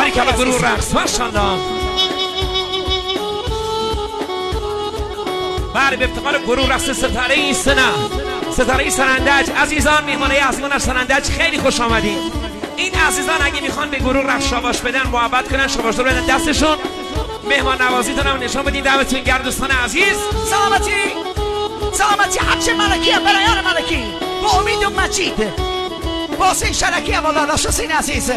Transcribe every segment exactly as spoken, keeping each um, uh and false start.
باریکلا گروه رقص ماشاءالله. بله به افتخار گروه رقص ستاره این سنه ستاره سرندج. عزیزان میهمانای عزیزان از سرندج خیلی خوش آمدین. این عزیزان اگه میخوان به گروه رقص شاباش بدن محبت کنن شاباش رو بدن دستشون مهمان نوازیتون هم نشون بدین. دعوتتون گرم دوستان عزیز. سلامتی سلامتی حج ملکی برایان ملکی با امید و مجید با حسین شرکی و لالاش حسین عزیز.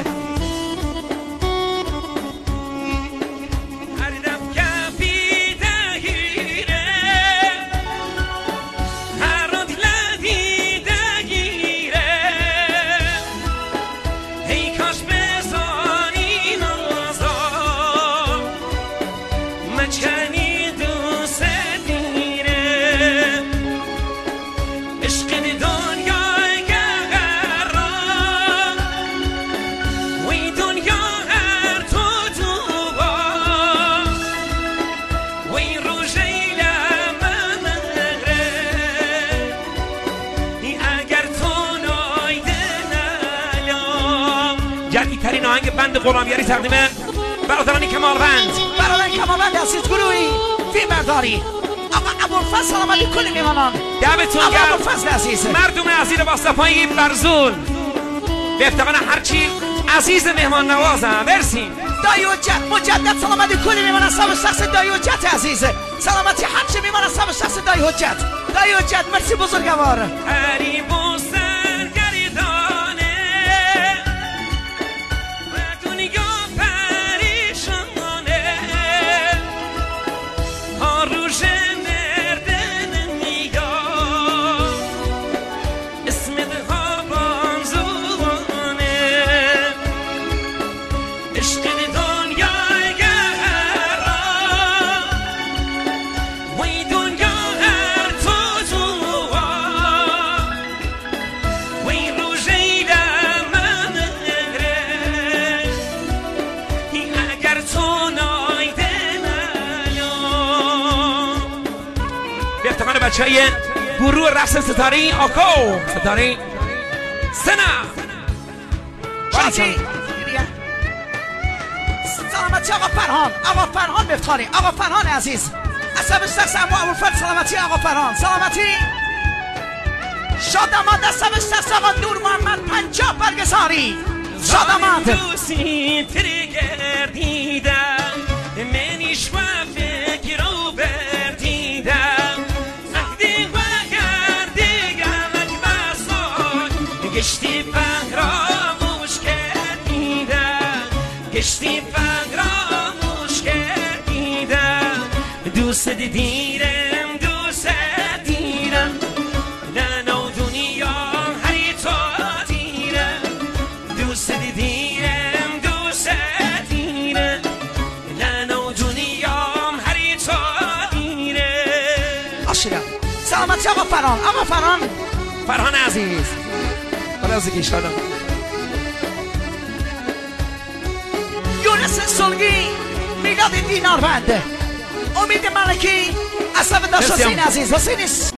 ترین آهنگ بند غلامیاری تقدیم برادران کمالوند. برادران کمالوند عزیز گروهی فیلم برداری آقا ابوالفضل سلام علیکم کل میهمانان. دعوتتون گرم ابوالفضل عزیز مردم عزیز با صفای برزول به افتخار هرچی عزیز مهمان نوازم. مرسی دایی حجت مجدد سلام علیکم کل میهمان صاحب شخص دایی حجت عزیز. سلامتی هرچی میهمان صاحب شخص دایی حجت. دایی حجت مرسی بزرگوار. بچه های گروه رقص ستاره آکو ستاره سنا. شادی سلامتی آقا فرهان آقا فرهان بفتاری آقا فرهان عزیز عصب شخص امو ابوالفضل. سلامتی آقا فرهان. سلامتی شاداماد عصب شخص آقا نور محمد پنجاه برگزاری. شاداماد دوستی تری گردیدم منیش و فکر رو بردیدم گشتی فراموش کردیدم گشتی فراموش کردیدم دوست دیرم دوست دیرم نه دنیا هری تو دیرم دوست دیرم دوست دیرم نه دنیا هری تو دیرم. آشیرم سلامتی آقا فرهان آقا فرهان فرهان عزیز برازگی شدم. یونس سلگی میلاد دینار بنده امید ملکی عصب داشت حسین عزیز. حسین